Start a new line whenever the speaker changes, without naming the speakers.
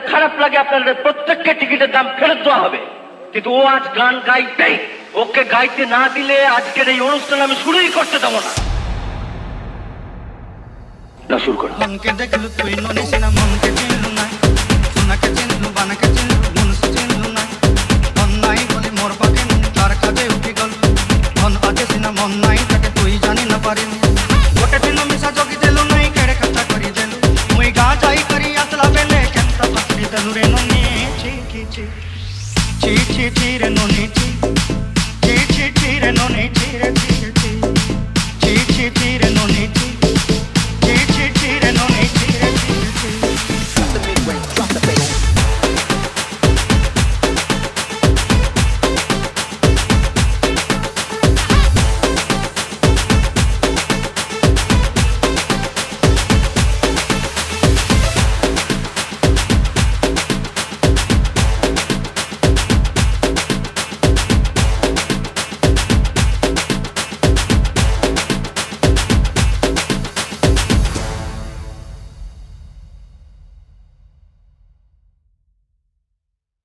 খারাপ লাগে আপনাদের প্রত্যেককে টিকিটের দাম ফেরত দেওয়া হবে, কিন্তু ও আজ গান গাইতেই, ওকে গাইতে না দিলে আজকের এই অনুষ্ঠান আমি শুরুই করতে দেবো না। না শুরু করো।
মনকে দেখলু তুই ননিস না, মনকে চিনলু নাই, সোনাকে চিনলু বানাকে চিনলু, মনুষ্য চিনলু নাই। মন নাই বলে মোর পাকে তার কাজে উঠি গল, মন আছে সিনা মন নাই তাকে তুই জানি না পারিনি। গোটে দিন মিশা জগি দেলু নাই, কেড়ে কথা করি দেলু, মুই গা যাই করি আসলা বেলে কেনতা পাকড়ি দেলু রে ননি। ছি ছি ছি ছি ছি ছি রে ননি।